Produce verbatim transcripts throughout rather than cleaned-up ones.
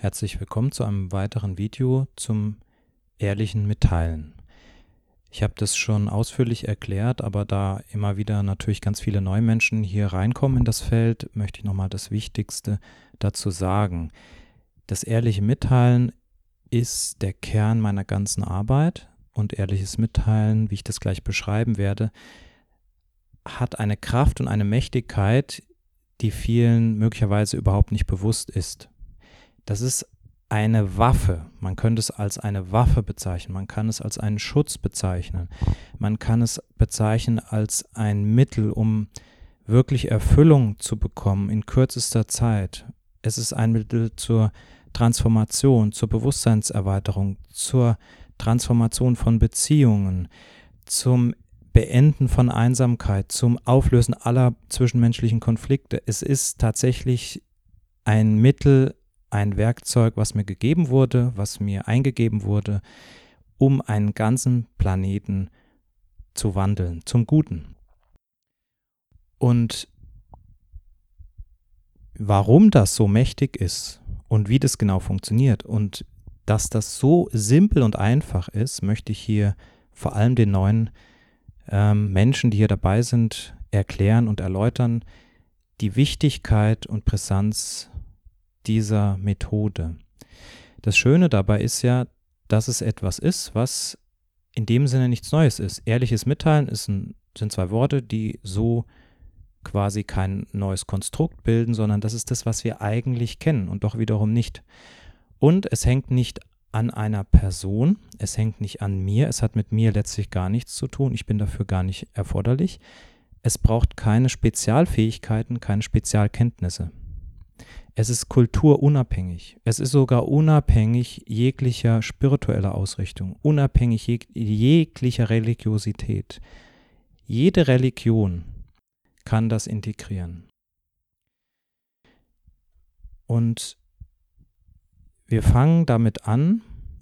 Herzlich willkommen zu einem weiteren Video zum ehrlichen Mitteilen. Ich habe das schon ausführlich erklärt, aber da immer wieder natürlich ganz viele neue Menschen hier reinkommen in das Feld, möchte ich nochmal das Wichtigste dazu sagen. Das ehrliche Mitteilen ist der Kern meiner ganzen Arbeit und ehrliches Mitteilen, wie ich das gleich beschreiben werde, hat eine Kraft und eine Mächtigkeit, die vielen möglicherweise überhaupt nicht bewusst ist. Das ist eine Waffe. Man könnte es als eine Waffe bezeichnen. Man kann es als einen Schutz bezeichnen. Man kann es bezeichnen als ein Mittel, um wirklich Erfüllung zu bekommen in kürzester Zeit. Es ist ein Mittel zur Transformation, zur Bewusstseinserweiterung, zur Transformation von Beziehungen, zum Beenden von Einsamkeit, zum Auflösen aller zwischenmenschlichen Konflikte. Es ist tatsächlich ein Mittel, ein Werkzeug, was mir gegeben wurde, was mir eingegeben wurde, um einen ganzen Planeten zu wandeln, zum Guten. Und warum das so mächtig ist und wie das genau funktioniert und dass das so simpel und einfach ist, möchte ich hier vor allem den neuen ähm, Menschen, die hier dabei sind, erklären und erläutern, die Wichtigkeit und Brisanz dieser Methode. Das Schöne dabei ist ja, dass es etwas ist, was in dem Sinne nichts Neues ist. Ehrliches Mitteilen ist ein, sind zwei Worte, die so quasi kein neues Konstrukt bilden, sondern das ist das, was wir eigentlich kennen und doch wiederum nicht. Und es hängt nicht an einer Person, es hängt nicht an mir, es hat mit mir letztlich gar nichts zu tun, ich bin dafür gar nicht erforderlich. Es braucht keine Spezialfähigkeiten, keine Spezialkenntnisse. Es ist kulturunabhängig. Es ist sogar unabhängig jeglicher spiritueller Ausrichtung, unabhängig jeg- jeglicher Religiosität. Jede Religion kann das integrieren. Und wir fangen damit an,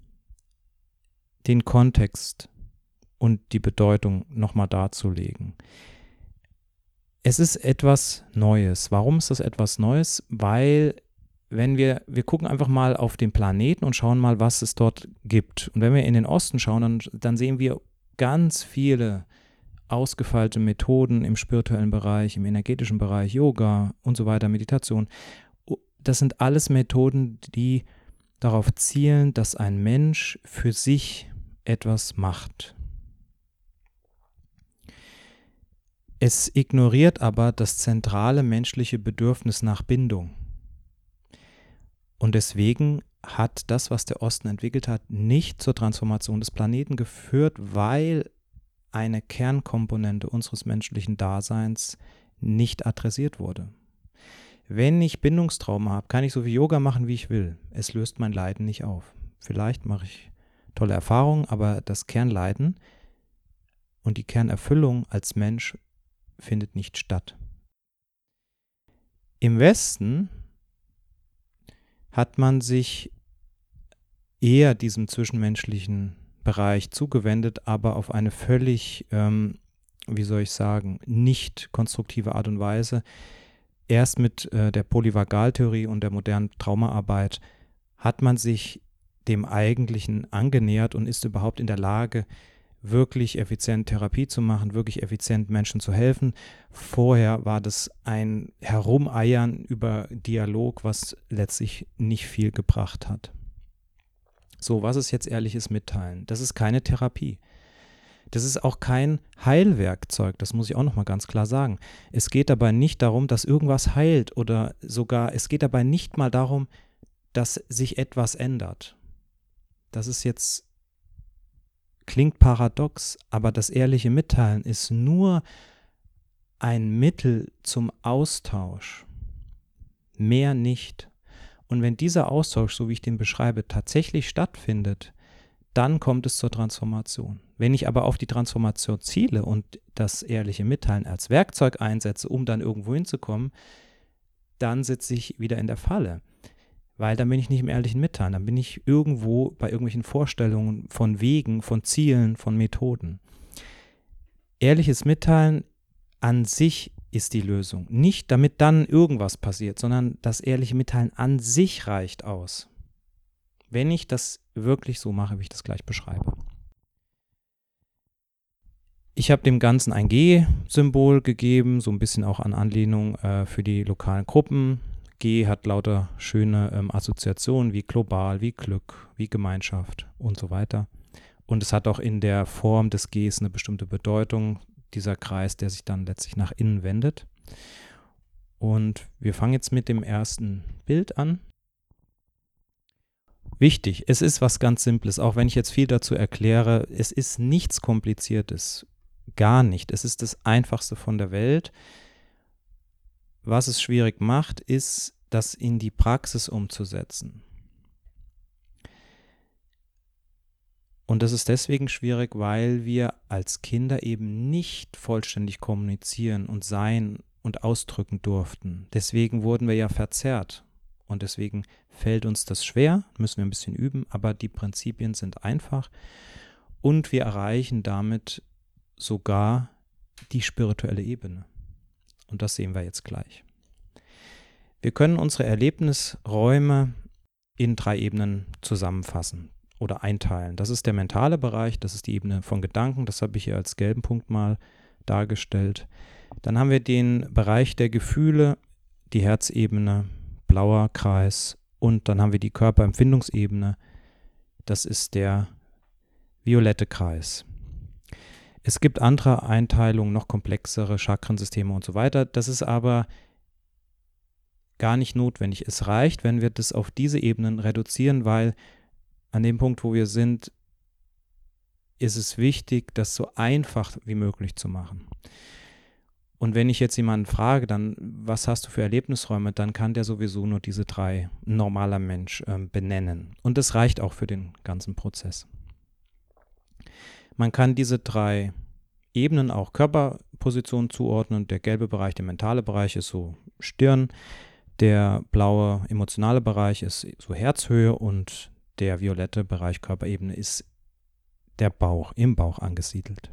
den Kontext und die Bedeutung nochmal darzulegen. Es ist etwas Neues. Warum ist das etwas Neues? Weil, wenn wir, wir gucken einfach mal auf den Planeten und schauen mal, was es dort gibt. Und wenn wir in den Osten schauen, dann, dann sehen wir ganz viele ausgefeilte Methoden im spirituellen Bereich, im energetischen Bereich, Yoga und so weiter, Meditation. Das sind alles Methoden, die darauf zielen, dass ein Mensch für sich etwas macht. Es ignoriert aber das zentrale menschliche Bedürfnis nach Bindung. Und deswegen hat das, was der Osten entwickelt hat, nicht zur Transformation des Planeten geführt, weil eine Kernkomponente unseres menschlichen Daseins nicht adressiert wurde. Wenn ich Bindungstrauma habe, kann ich so viel Yoga machen, wie ich will. Es löst mein Leiden nicht auf. Vielleicht mache ich tolle Erfahrungen, aber das Kernleiden und die Kernerfüllung als Mensch findet nicht statt. Im Westen hat man sich eher diesem zwischenmenschlichen Bereich zugewendet, aber auf eine völlig, ähm, wie soll ich sagen, nicht konstruktive Art und Weise. Erst mit äh, der Polyvagaltheorie und der modernen Traumaarbeit hat man sich dem Eigentlichen angenähert und ist überhaupt in der Lage, wirklich effizient Therapie zu machen, wirklich effizient Menschen zu helfen. Vorher war das ein Herumeiern über Dialog, was letztlich nicht viel gebracht hat. So, was ist jetzt ehrliches Mitteilen? Das ist keine Therapie. Das ist auch kein Heilwerkzeug, das muss ich auch nochmal ganz klar sagen. Es geht dabei nicht darum, dass irgendwas heilt oder sogar, es geht dabei nicht mal darum, dass sich etwas ändert. Das ist jetzt klingt paradox, aber das ehrliche Mitteilen ist nur ein Mittel zum Austausch, mehr nicht. Und wenn dieser Austausch, so wie ich den beschreibe, tatsächlich stattfindet, dann kommt es zur Transformation. Wenn ich aber auf die Transformation ziele und das ehrliche Mitteilen als Werkzeug einsetze, um dann irgendwo hinzukommen, dann sitze ich wieder in der Falle. Weil dann bin ich nicht im ehrlichen Mitteilen, dann bin ich irgendwo bei irgendwelchen Vorstellungen von Wegen, von Zielen, von Methoden. Ehrliches Mitteilen an sich ist die Lösung. Nicht damit dann irgendwas passiert, sondern das ehrliche Mitteilen an sich reicht aus. wenn ich das wirklich so mache, wie ich das gleich beschreibe. Ich habe dem Ganzen ein G-Symbol gegeben, so ein bisschen auch an Anlehnung äh, für die lokalen Gruppen. G hat lauter schöne ähm, Assoziationen wie global, wie Glück, wie Gemeinschaft und so weiter. Und es hat auch in der Form des Gs eine bestimmte Bedeutung, dieser Kreis, der sich dann letztlich nach innen wendet. Und wir fangen jetzt mit dem ersten Bild an. Wichtig, es ist was ganz Simples, auch wenn ich jetzt viel dazu erkläre, es ist nichts Kompliziertes, gar nicht. Es ist das Einfachste von der Welt. Was es schwierig macht, ist, das in die Praxis umzusetzen. Und das ist deswegen schwierig, weil wir als Kinder eben nicht vollständig kommunizieren und sein und ausdrücken durften. Deswegen wurden wir ja verzerrt. Und deswegen fällt uns das schwer, müssen wir ein bisschen üben, aber die Prinzipien sind einfach und wir erreichen damit sogar die spirituelle Ebene. Und das sehen wir jetzt gleich. Wir können unsere Erlebnisräume in drei Ebenen zusammenfassen oder einteilen. Das ist der mentale Bereich, das ist die Ebene von Gedanken, das habe ich hier als gelben Punkt mal dargestellt. Dann haben wir den Bereich der Gefühle, die Herzebene, blauer Kreis, und dann haben wir die Körperempfindungsebene, das ist der violette Kreis. Es gibt andere Einteilungen, noch komplexere Chakrensysteme und so weiter, das ist aber gar nicht notwendig. Es reicht, wenn wir das auf diese Ebenen reduzieren, weil an dem Punkt, wo wir sind, ist es wichtig, das so einfach wie möglich zu machen. Und wenn ich jetzt jemanden frage, dann, was hast du für Erlebnisräume, dann kann der sowieso nur diese drei, ein normaler Mensch, ähm, benennen. Und das reicht auch für den ganzen Prozess. Man kann diese drei Ebenen auch Körperpositionen zuordnen. Der gelbe Bereich, der mentale Bereich ist so Stirn, der blaue emotionale Bereich ist so Herzhöhe und der violette Bereich Körperebene ist der Bauch, im Bauch angesiedelt.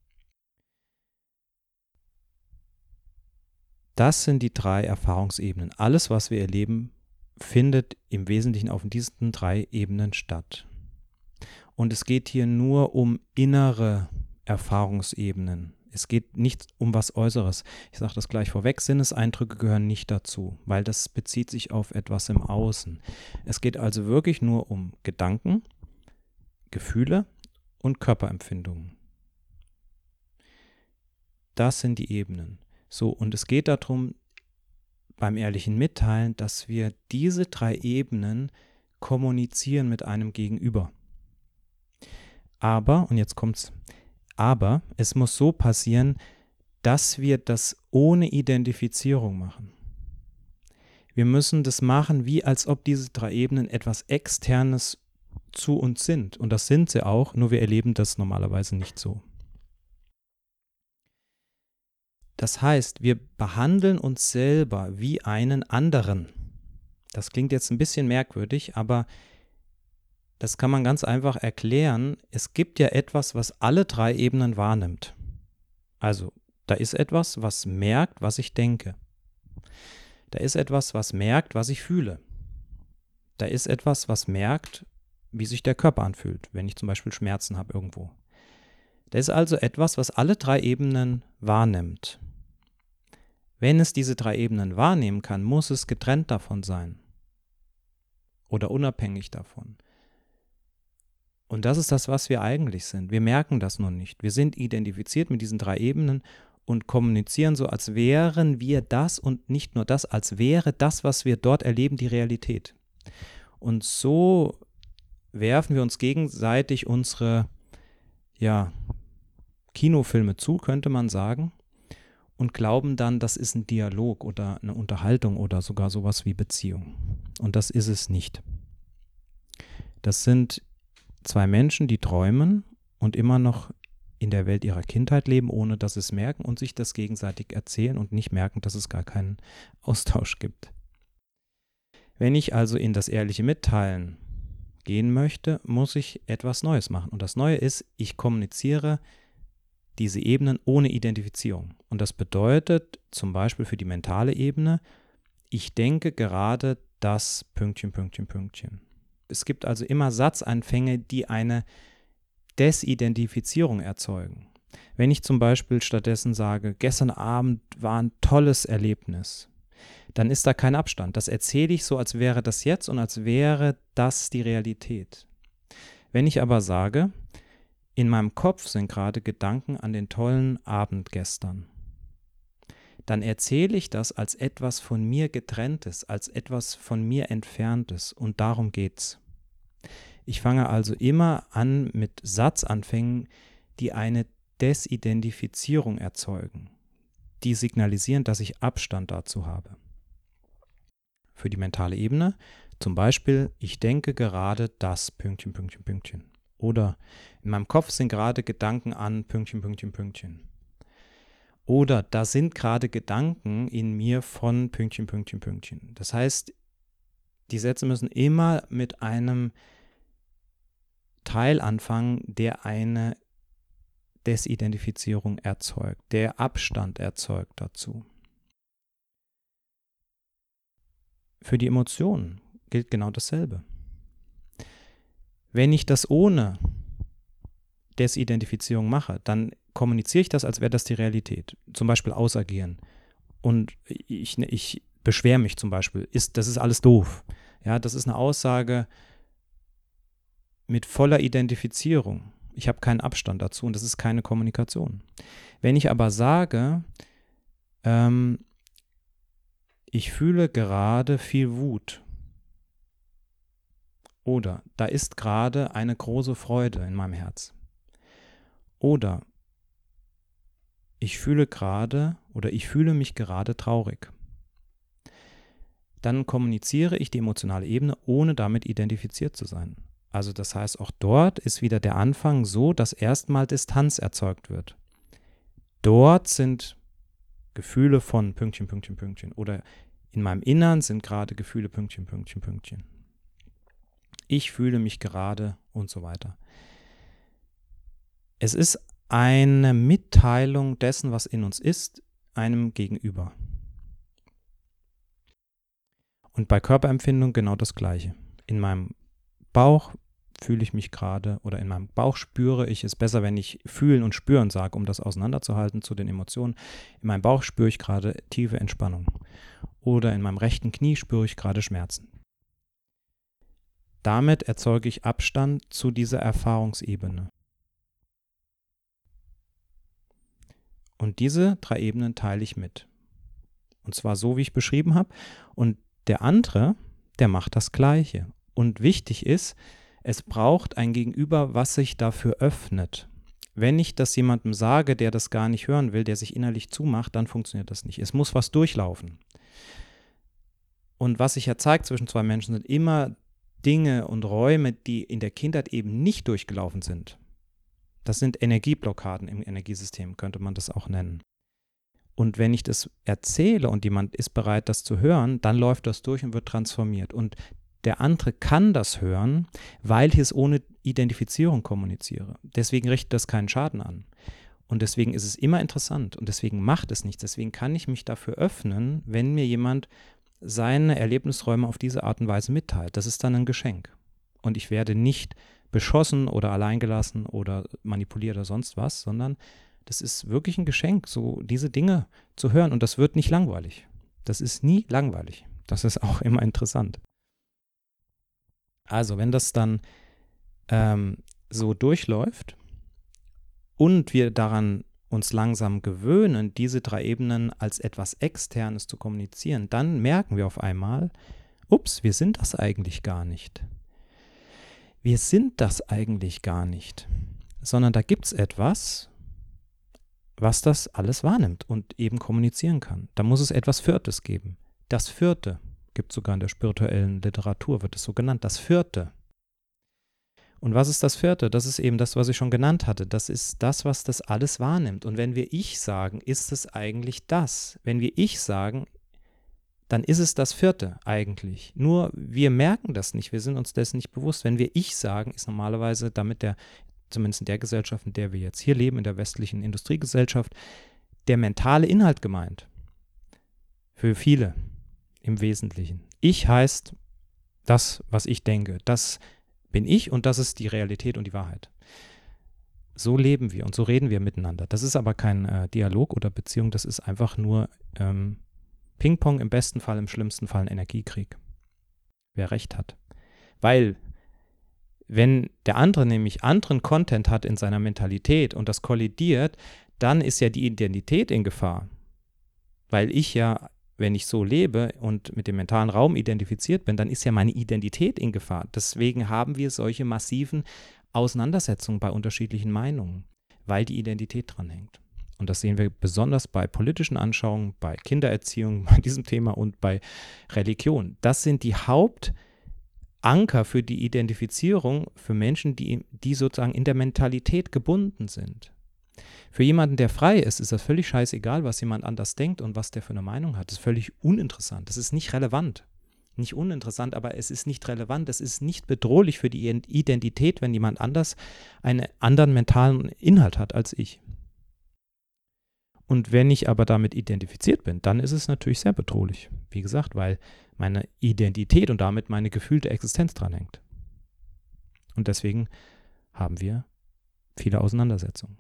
Das sind die drei Erfahrungsebenen. Alles, was wir erleben, findet im Wesentlichen auf diesen drei Ebenen statt. Und es geht hier nur um innere Erfahrungsebenen. Es geht nicht um was Äußeres. Ich sage das gleich vorweg, Sinneseindrücke gehören nicht dazu, weil das bezieht sich auf etwas im Außen. Es geht also wirklich nur um Gedanken, Gefühle und Körperempfindungen. Das sind die Ebenen. So, und es geht darum, beim ehrlichen Mitteilen, dass wir diese drei Ebenen kommunizieren mit einem Gegenüber. Aber, und jetzt kommt's, aber es muss so passieren, dass wir das ohne Identifizierung machen. Wir müssen das machen, wie als ob diese drei Ebenen etwas Externes zu uns sind. Und das sind sie auch, nur wir erleben das normalerweise nicht so. Das heißt, wir behandeln uns selber wie einen anderen. Das klingt jetzt ein bisschen merkwürdig, aber das kann man ganz einfach erklären. Es gibt ja etwas, was alle drei Ebenen wahrnimmt. Also, da ist etwas, was merkt, was ich denke. Da ist etwas, was merkt, was ich fühle. Da ist etwas, was merkt, wie sich der Körper anfühlt, wenn ich zum Beispiel Schmerzen habe irgendwo. Da ist also etwas, was alle drei Ebenen wahrnimmt. Wenn es diese drei Ebenen wahrnehmen kann, muss es getrennt davon sein oder unabhängig davon. Und das ist das, was wir eigentlich sind. Wir merken das nur nicht. Wir sind identifiziert mit diesen drei Ebenen und kommunizieren so, als wären wir das und nicht nur das, als wäre das, was wir dort erleben, die Realität. Und so werfen wir uns gegenseitig unsere, ja, Kinofilme zu, könnte man sagen, und glauben dann, das ist ein Dialog oder eine Unterhaltung oder sogar sowas wie Beziehung. Und das ist es nicht. Das sind zwei Menschen, die träumen und immer noch in der Welt ihrer Kindheit leben, ohne dass sie es merken und sich das gegenseitig erzählen und nicht merken, dass es gar keinen Austausch gibt. Wenn ich also in das ehrliche Mitteilen gehen möchte, muss ich etwas Neues machen. Und das Neue ist, ich kommuniziere diese Ebenen ohne Identifizierung. Und das bedeutet zum Beispiel für die mentale Ebene, ich denke gerade das Pünktchen, Pünktchen, Pünktchen. Es gibt also immer Satzanfänge, die eine Desidentifizierung erzeugen. Wenn ich zum Beispiel stattdessen sage, gestern Abend war ein tolles Erlebnis, dann ist da kein Abstand. Das erzähle ich so, als wäre das jetzt und als wäre das die Realität. Wenn ich aber sage, in meinem Kopf sind gerade Gedanken an den tollen Abend gestern, dann erzähle ich das als etwas von mir Getrenntes, als etwas von mir Entferntes und darum geht's. Ich fange also immer an mit Satzanfängen, die eine Desidentifizierung erzeugen, die signalisieren, dass ich Abstand dazu habe. Für die mentale Ebene zum Beispiel, ich denke gerade das, Pünktchen, Pünktchen, Pünktchen. Oder in meinem Kopf sind gerade Gedanken an Pünktchen, Pünktchen, Pünktchen. Oder da sind gerade Gedanken in mir von Pünktchen, Pünktchen, Pünktchen. Das heißt, die Sätze müssen immer mit einem Teil anfangen, der eine Desidentifizierung erzeugt, der Abstand erzeugt dazu. Für die Emotionen gilt genau dasselbe. Wenn ich das ohne Desidentifizierung mache, dann kommuniziere ich das, als wäre das die Realität. Zum Beispiel ausagieren. Und ich, ich beschwere mich zum Beispiel. Ist, das ist alles doof. Ja, das ist eine Aussage mit voller Identifizierung. Ich habe keinen Abstand dazu und das ist keine Kommunikation. Wenn ich aber sage, ähm, ich fühle gerade viel Wut oder da ist gerade eine große Freude in meinem Herz oder ich fühle gerade oder ich fühle mich gerade traurig, dann kommuniziere ich die emotionale Ebene, ohne damit identifiziert zu sein. Also das heißt, auch dort ist wieder der Anfang so, dass erstmal Distanz erzeugt wird. Dort sind Gefühle von Pünktchen, Pünktchen, Pünktchen oder in meinem Innern sind gerade Gefühle Pünktchen, Pünktchen, Pünktchen. Ich fühle mich gerade und so weiter. Es ist eine Mitteilung dessen, was in uns ist, einem Gegenüber. Und bei Körperempfindung genau das Gleiche. In meinem Bauch fühle ich mich gerade oder in meinem Bauch spüre ich es besser, wenn ich fühlen und spüren sage, um das auseinanderzuhalten zu den Emotionen. In meinem Bauch spüre ich gerade tiefe Entspannung oder in meinem rechten Knie spüre ich gerade Schmerzen. Damit erzeuge ich Abstand zu dieser Erfahrungsebene. Und diese drei Ebenen teile ich mit. Und zwar so, wie ich beschrieben habe. Und der andere, der macht das Gleiche. Und wichtig ist, es braucht ein Gegenüber, was sich dafür öffnet. Wenn ich das jemandem sage, der das gar nicht hören will, der sich innerlich zumacht, dann funktioniert das nicht. Es muss was durchlaufen. Und was sich ja zeigt zwischen zwei Menschen, sind immer Dinge und Räume, die in der Kindheit eben nicht durchgelaufen sind. Das sind Energieblockaden im Energiesystem, könnte man das auch nennen. Und wenn ich das erzähle und jemand ist bereit, das zu hören, dann läuft das durch und wird transformiert. Und der andere kann das hören, weil ich es ohne Identifizierung kommuniziere. Deswegen richtet das keinen Schaden an. Und deswegen ist es immer interessant und deswegen macht es nichts. Deswegen kann ich mich dafür öffnen, wenn mir jemand seine Erlebnisräume auf diese Art und Weise mitteilt. Das ist dann ein Geschenk. Und ich werde nicht beschossen oder alleingelassen oder manipuliert oder sonst was, sondern das ist wirklich ein Geschenk, so diese Dinge zu hören. Und das wird nicht langweilig. Das ist nie langweilig. Das ist auch immer interessant. Also wenn das dann ähm, so durchläuft und wir daran uns langsam gewöhnen, diese drei Ebenen als etwas Externes zu kommunizieren, dann merken wir auf einmal, ups, wir sind das eigentlich gar nicht. Wir sind das eigentlich gar nicht, sondern da gibt es etwas, was das alles wahrnimmt und eben kommunizieren kann. Da muss es etwas Viertes geben. Das Vierte, gibt es sogar in der spirituellen Literatur, wird es so genannt, das Vierte. Und was ist das Vierte? Das ist eben das, was ich schon genannt hatte. Das ist das, was das alles wahrnimmt. Und wenn wir Ich sagen, ist es eigentlich das. Wenn wir Ich sagen, dann ist es das Vierte eigentlich. Nur wir merken das nicht, wir sind uns dessen nicht bewusst. Wenn wir Ich sagen, ist normalerweise damit der, zumindest in der Gesellschaft, in der wir jetzt hier leben, in der westlichen Industriegesellschaft, der mentale Inhalt gemeint. Für viele im Wesentlichen. Ich heißt Das, was ich denke, das bin ich und das ist die Realität und die Wahrheit. So leben wir und so reden wir miteinander. Das ist aber kein äh, Dialog oder Beziehung, das ist einfach nur ähm, Ping-Pong, im besten Fall, im schlimmsten Fall ein Energiekrieg. Wer recht hat. Weil, wenn der andere nämlich anderen Content hat in seiner Mentalität und das kollidiert, dann ist ja die Identität in Gefahr. Weil ich ja, wenn ich so lebe und mit dem mentalen Raum identifiziert bin, dann ist ja meine Identität in Gefahr. Deswegen haben wir solche massiven Auseinandersetzungen bei unterschiedlichen Meinungen, weil die Identität dran hängt. Und das sehen wir besonders bei politischen Anschauungen, bei Kindererziehung, bei diesem Thema und bei Religion. Das sind die Hauptanker für die Identifizierung für Menschen, die, die sozusagen in der Mentalität gebunden sind. Für jemanden, der frei ist, ist das völlig scheißegal, was jemand anders denkt und was der für eine Meinung hat. Das ist völlig uninteressant. Das ist nicht relevant. Nicht uninteressant, aber es ist nicht relevant. Es ist nicht bedrohlich für die Identität, wenn jemand anders einen anderen mentalen Inhalt hat als ich. Und wenn ich aber damit identifiziert bin, dann ist es natürlich sehr bedrohlich. Wie gesagt, weil meine Identität und damit meine gefühlte Existenz dran hängt. Und deswegen haben wir viele Auseinandersetzungen.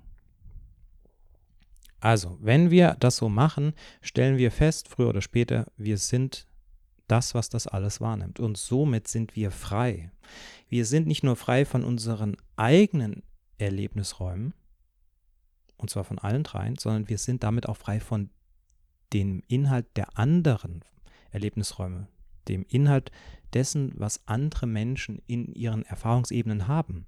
Also, wenn wir das so machen, stellen wir fest, früher oder später, wir sind das, was das alles wahrnimmt. Und somit sind wir frei. Wir sind nicht nur frei von unseren eigenen Erlebnisräumen, und zwar von allen dreien, sondern wir sind damit auch frei von dem Inhalt der anderen Erlebnisräume, dem Inhalt dessen, was andere Menschen in ihren Erfahrungsebenen haben.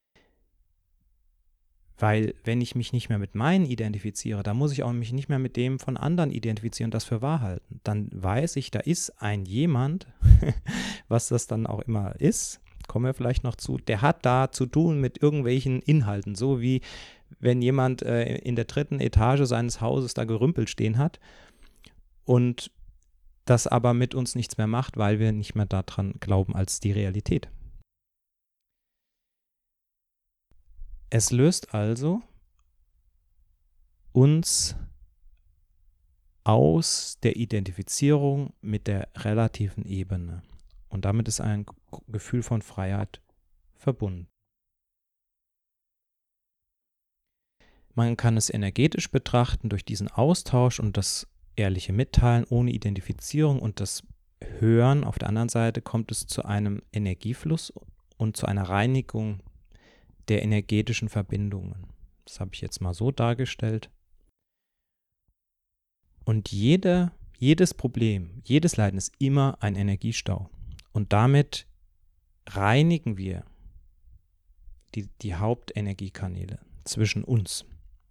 Weil wenn ich mich nicht mehr mit meinen identifiziere, dann muss ich auch mich nicht mehr mit dem von anderen identifizieren und das für wahr halten. Dann weiß ich, da ist ein jemand, was das dann auch immer ist, kommen wir vielleicht noch zu, der hat da zu tun mit irgendwelchen Inhalten, so wie wenn jemand äh, in der dritten Etage seines Hauses da Gerümpel stehen hat und das aber mit uns nichts mehr macht, weil wir nicht mehr daran glauben als die Realität. Es löst also uns aus der Identifizierung mit der relativen Ebene. Und damit ist ein Gefühl von Freiheit verbunden. Man kann es energetisch betrachten durch diesen Austausch und das ehrliche Mitteilen ohne Identifizierung und das Hören. Auf der anderen Seite kommt es zu einem Energiefluss und zu einer Reinigung der energetischen Verbindungen. Das habe ich jetzt mal so dargestellt. Und jede, jedes Problem, jedes Leiden ist immer ein Energiestau. Und damit reinigen wir die, die Hauptenergiekanäle zwischen uns.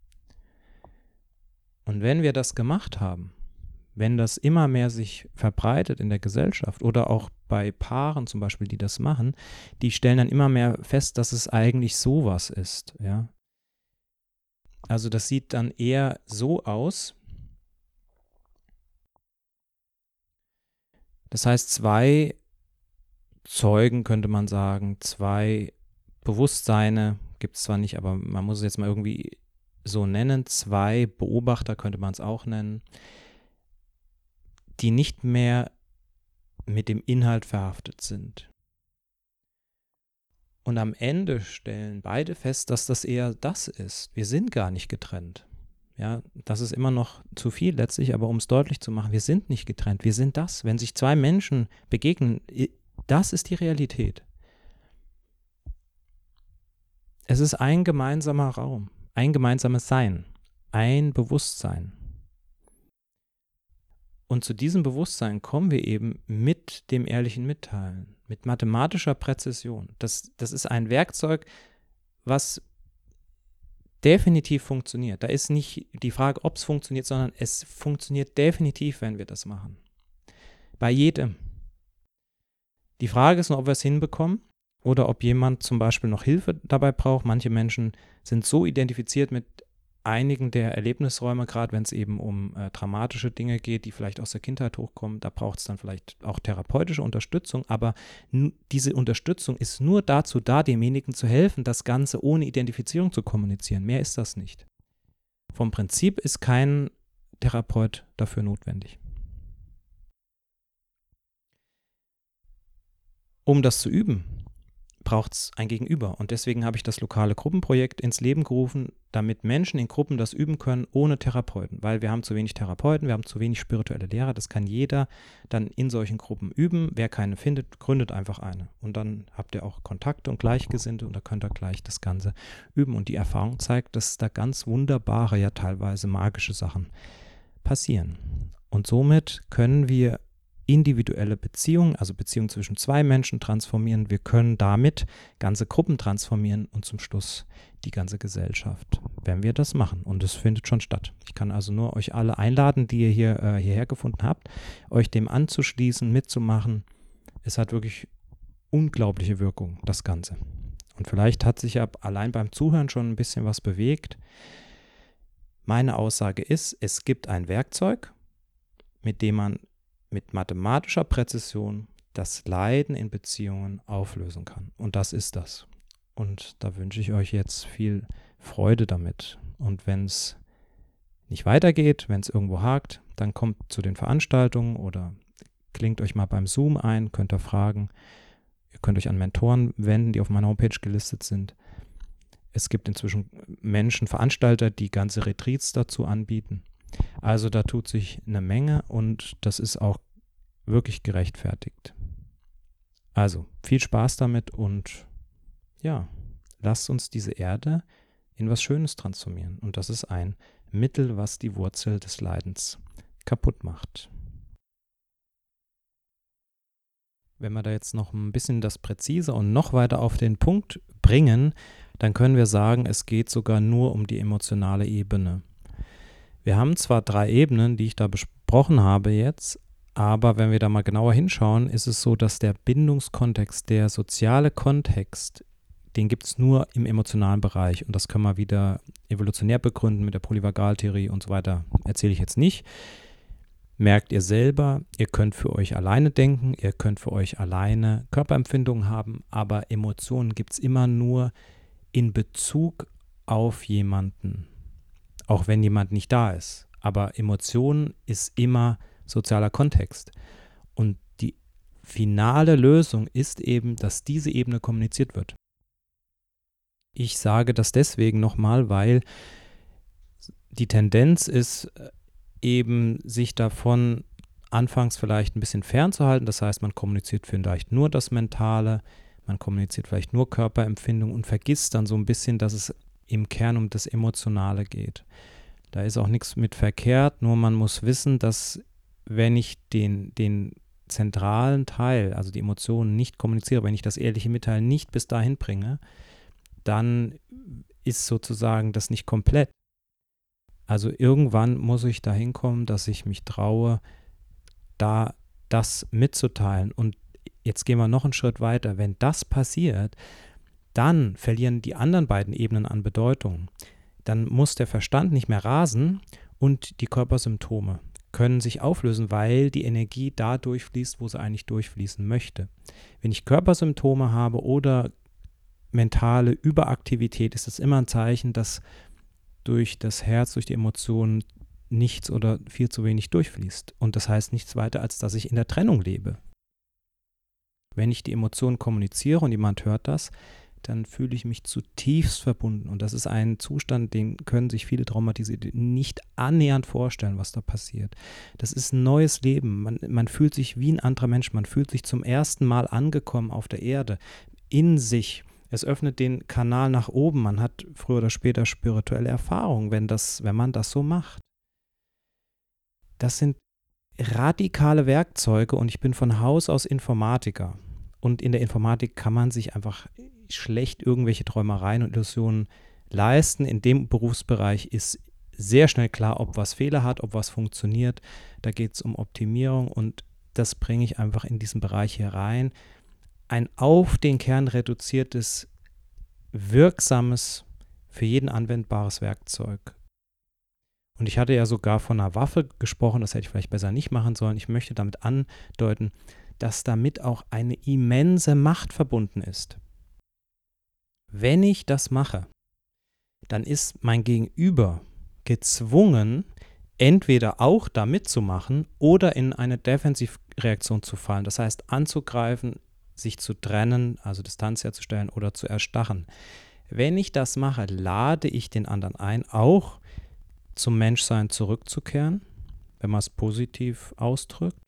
Und wenn wir das gemacht haben, wenn das immer mehr sich verbreitet in der Gesellschaft oder auch bei Paaren zum Beispiel, die das machen, die stellen dann immer mehr fest, dass es eigentlich sowas ist. Ja? Also das sieht dann eher so aus. Das heißt, zwei Zeugen, könnte man sagen, zwei Bewusstseine, gibt es zwar nicht, aber man muss es jetzt mal irgendwie so nennen, zwei Beobachter könnte man es auch nennen, die nicht mehr mit dem Inhalt verhaftet sind. Und am Ende stellen beide fest, dass das eher das ist. Wir sind gar nicht getrennt. Ja, das ist immer noch zu viel letztlich, aber um es deutlich zu machen, wir sind nicht getrennt, wir sind das. Wenn sich zwei Menschen begegnen, das ist die Realität. Es ist ein gemeinsamer Raum, ein gemeinsames Sein, ein Bewusstsein. Und zu diesem Bewusstsein kommen wir eben mit dem ehrlichen Mitteilen, mit mathematischer Präzision. Das, das ist ein Werkzeug, was definitiv funktioniert. Da ist nicht die Frage, ob es funktioniert, sondern es funktioniert definitiv, wenn wir das machen. Bei jedem. Die Frage ist nur, ob wir es hinbekommen oder ob jemand zum Beispiel noch Hilfe dabei braucht. Manche Menschen sind so identifiziert mit einigen der Erlebnisräume, gerade wenn es eben um äh, dramatische Dinge geht, die vielleicht aus der Kindheit hochkommen, da braucht es dann vielleicht auch therapeutische Unterstützung, aber n- diese Unterstützung ist nur dazu da, demjenigen zu helfen, das Ganze ohne Identifizierung zu kommunizieren. Mehr ist das nicht. Vom Prinzip ist kein Therapeut dafür notwendig. um das zu üben, braucht es ein Gegenüber. Und deswegen habe ich das lokale Gruppenprojekt ins Leben gerufen, damit Menschen in Gruppen das üben können ohne Therapeuten. Weil wir haben zu wenig Therapeuten, wir haben zu wenig spirituelle Lehrer. Das kann jeder dann in solchen Gruppen üben. Wer keine findet, gründet einfach eine. Und dann habt ihr auch Kontakte und Gleichgesinnte und da könnt ihr gleich das Ganze üben. Und die Erfahrung zeigt, dass da ganz wunderbare, ja teilweise magische Sachen passieren. Und somit können wir individuelle Beziehungen, also Beziehungen zwischen zwei Menschen transformieren. Wir können damit ganze Gruppen transformieren und zum Schluss die ganze Gesellschaft, wenn wir das machen. Und es findet schon statt. Ich kann also nur euch alle einladen, die ihr hier, äh, hierher gefunden habt, euch dem anzuschließen, mitzumachen. Es hat wirklich unglaubliche Wirkung, das Ganze. Und vielleicht hat sich ja allein beim Zuhören schon ein bisschen was bewegt. Meine Aussage ist, es gibt ein Werkzeug, mit dem man mit mathematischer Präzision das Leiden in Beziehungen auflösen kann. Und das ist das. Und da wünsche ich euch jetzt viel Freude damit. Und wenn es nicht weitergeht, wenn es irgendwo hakt, dann kommt zu den Veranstaltungen oder klingt euch mal beim Zoom ein, könnt ihr fragen. Ihr könnt euch an Mentoren wenden, die auf meiner Homepage gelistet sind. Es gibt inzwischen Menschen, Veranstalter, die ganze Retreats dazu anbieten. Also da tut sich eine Menge und das ist auch wirklich gerechtfertigt. Also viel Spaß damit und ja, lasst uns diese Erde in was Schönes transformieren. Und das ist ein Mittel, was die Wurzel des Leidens kaputt macht. Wenn wir da jetzt noch ein bisschen das präziser und noch weiter auf den Punkt bringen, dann können wir sagen, es geht sogar nur um die emotionale Ebene. Wir haben zwar drei Ebenen, die ich da besprochen habe jetzt, aber wenn wir da mal genauer hinschauen, ist es so, dass der Bindungskontext, der soziale Kontext, den gibt es nur im emotionalen Bereich. Und das können wir wieder evolutionär begründen mit der Polyvagaltheorie und so weiter. Erzähle ich jetzt nicht. Merkt ihr selber, ihr könnt für euch alleine denken, ihr könnt für euch alleine Körperempfindungen haben, aber Emotionen gibt es immer nur in Bezug auf jemanden. Auch wenn jemand nicht da ist. Aber Emotionen ist immer sozialer Kontext. Und die finale Lösung ist eben, dass diese Ebene kommuniziert wird. Ich sage das deswegen nochmal, weil die Tendenz ist eben, sich davon anfangs vielleicht ein bisschen fernzuhalten. Das heißt, man kommuniziert vielleicht nur das Mentale, man kommuniziert vielleicht nur Körperempfindung und vergisst dann so ein bisschen, dass es im Kern um das Emotionale geht. Da ist auch nichts mit verkehrt, nur man muss wissen, dass wenn ich den, den zentralen Teil, also die Emotionen nicht kommuniziere, wenn ich das ehrliche Mitteilen nicht bis dahin bringe, dann ist sozusagen das nicht komplett. Also irgendwann muss ich dahin kommen, dass ich mich traue, da das mitzuteilen. Und jetzt gehen wir noch einen Schritt weiter. Wenn das passiert, dann verlieren die anderen beiden Ebenen an Bedeutung. Dann muss der Verstand nicht mehr rasen und die Körpersymptome können sich auflösen, weil die Energie da durchfließt, wo sie eigentlich durchfließen möchte. Wenn ich Körpersymptome habe oder mentale Überaktivität, ist das immer ein Zeichen, dass durch das Herz, durch die Emotionen nichts oder viel zu wenig durchfließt. Und das heißt nichts weiter, als dass ich in der Trennung lebe. Wenn ich die Emotionen kommuniziere und jemand hört das, dann fühle ich mich zutiefst verbunden. Und das ist ein Zustand, den können sich viele Traumatisierte nicht annähernd vorstellen, was da passiert. Das ist ein neues Leben. Man, man fühlt sich wie ein anderer Mensch. Man fühlt sich zum ersten Mal angekommen auf der Erde, in sich. Es öffnet den Kanal nach oben. Man hat früher oder später spirituelle Erfahrungen, wenn, das, wenn man das so macht. Das sind radikale Werkzeuge und ich bin von Haus aus Informatiker. Und in der Informatik kann man sich einfach schlecht irgendwelche Träumereien und Illusionen leisten. In dem Berufsbereich ist sehr schnell klar, ob was Fehler hat, ob was funktioniert. Da geht es um Optimierung und das bringe ich einfach in diesen Bereich hier rein. Ein auf den Kern reduziertes, wirksames, für jeden anwendbares Werkzeug. Und ich hatte ja sogar von einer Waffe gesprochen, das hätte ich vielleicht besser nicht machen sollen. Ich möchte damit andeuten, dass damit auch eine immense Macht verbunden ist. Wenn ich das mache, dann ist mein Gegenüber gezwungen, entweder auch da mitzumachen oder in eine Defensivreaktion zu fallen. Das heißt, anzugreifen, sich zu trennen, also Distanz herzustellen oder zu erstarren. Wenn ich das mache, lade ich den anderen ein, auch zum Menschsein zurückzukehren, wenn man es positiv ausdrückt.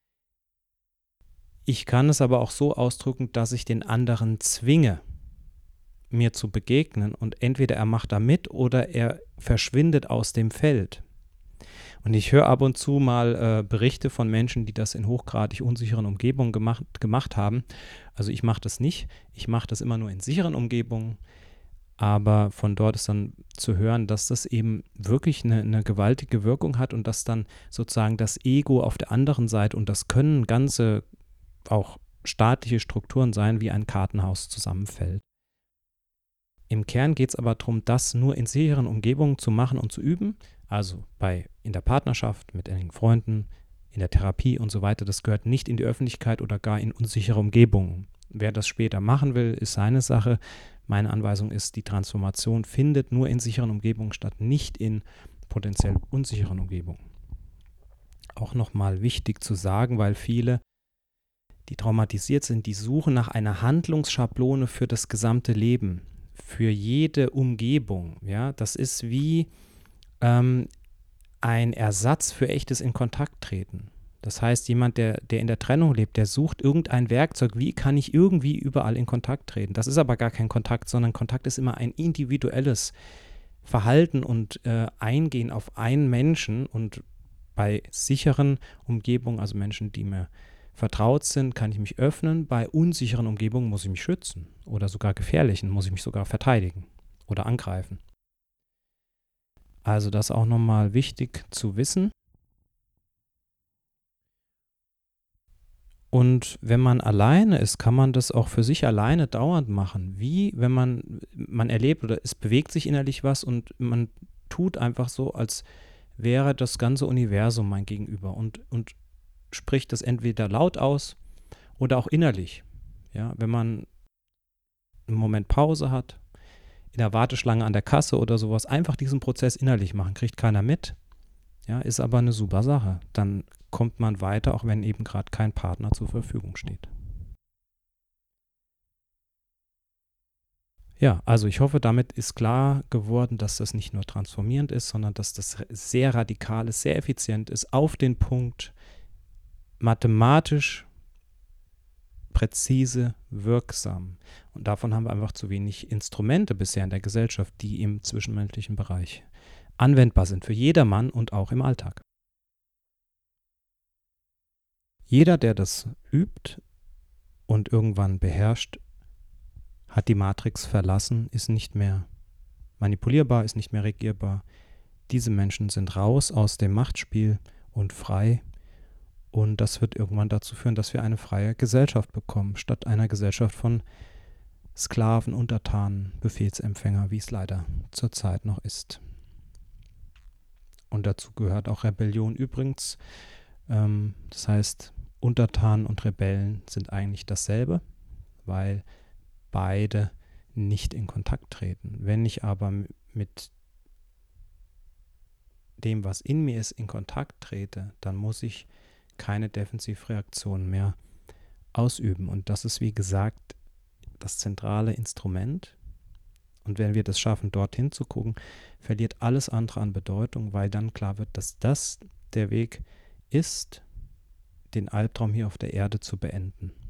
Ich kann es aber auch so ausdrücken, dass ich den anderen zwinge, mir zu begegnen, und entweder er macht da mit oder er verschwindet aus dem Feld. Und ich höre ab und zu mal äh, Berichte von Menschen, die das in hochgradig unsicheren Umgebungen gemacht, gemacht haben. Also ich mache das nicht. Ich mache das immer nur in sicheren Umgebungen. Aber von dort ist dann zu hören, dass das eben wirklich eine, eine gewaltige Wirkung hat und dass dann sozusagen das Ego auf der anderen Seite, und das können ganze, auch staatliche Strukturen sein, wie ein Kartenhaus zusammenfällt. Im Kern geht es aber darum, das nur in sicheren Umgebungen zu machen und zu üben. Also bei, in der Partnerschaft, mit engen Freunden, in der Therapie und so weiter. Das gehört nicht in die Öffentlichkeit oder gar in unsichere Umgebungen. Wer das später machen will, ist seine Sache. Meine Anweisung ist, die Transformation findet nur in sicheren Umgebungen statt, nicht in potenziell unsicheren Umgebungen. Auch nochmal wichtig zu sagen, weil viele, die traumatisiert sind, die suchen nach einer Handlungsschablone für das gesamte Leben, für jede Umgebung. Ja, das ist wie ähm, ein Ersatz für echtes in Kontakt treten. Das heißt, jemand, der, der in der Trennung lebt, der sucht irgendein Werkzeug, wie kann ich irgendwie überall in Kontakt treten. Das ist aber gar kein Kontakt, sondern Kontakt ist immer ein individuelles Verhalten und äh, Eingehen auf einen Menschen. Und bei sicheren Umgebungen, also Menschen, die mir vertraut sind, kann ich mich öffnen. Bei unsicheren Umgebungen muss ich mich schützen oder sogar gefährlichen, muss ich mich sogar verteidigen oder angreifen. Also das ist auch nochmal wichtig zu wissen. Und wenn man alleine ist, kann man das auch für sich alleine dauernd machen. Wie, wenn man, man erlebt oder es bewegt sich innerlich was und man tut einfach so, als wäre das ganze Universum mein Gegenüber und, und spricht das entweder laut aus oder auch innerlich. Ja, wenn man einen Moment Pause hat, in der Warteschlange an der Kasse oder sowas, einfach diesen Prozess innerlich machen, kriegt keiner mit. Ja, ist aber eine super Sache. Dann kommt man weiter, auch wenn eben gerade kein Partner zur Verfügung steht. Ja, also ich hoffe, damit ist klar geworden, dass das nicht nur transformierend ist, sondern dass das sehr radikal ist, sehr effizient ist, auf den Punkt, mathematisch präzise, wirksam. Und davon haben wir einfach zu wenig Instrumente bisher in der Gesellschaft, die im zwischenmenschlichen Bereich anwendbar sind für jedermann und auch im Alltag. Jeder, der das übt und irgendwann beherrscht, hat die Matrix verlassen, ist nicht mehr manipulierbar, ist nicht mehr regierbar. Diese Menschen sind raus aus dem Machtspiel und frei. Und das wird irgendwann dazu führen, dass wir eine freie Gesellschaft bekommen, statt einer Gesellschaft von Sklaven, Untertanen, Befehlsempfänger, wie es leider zurzeit noch ist. Und dazu gehört auch Rebellion übrigens. Ähm, das heißt, Untertanen und Rebellen sind eigentlich dasselbe, weil beide nicht in Kontakt treten. Wenn ich aber mit dem, was in mir ist, in Kontakt trete, dann muss ich keine Defensivreaktion mehr ausüben. Und das ist, wie gesagt, das zentrale Instrument. Und wenn wir das schaffen, dorthin zu gucken, verliert alles andere an Bedeutung, weil dann klar wird, dass das der Weg ist, den Albtraum hier auf der Erde zu beenden.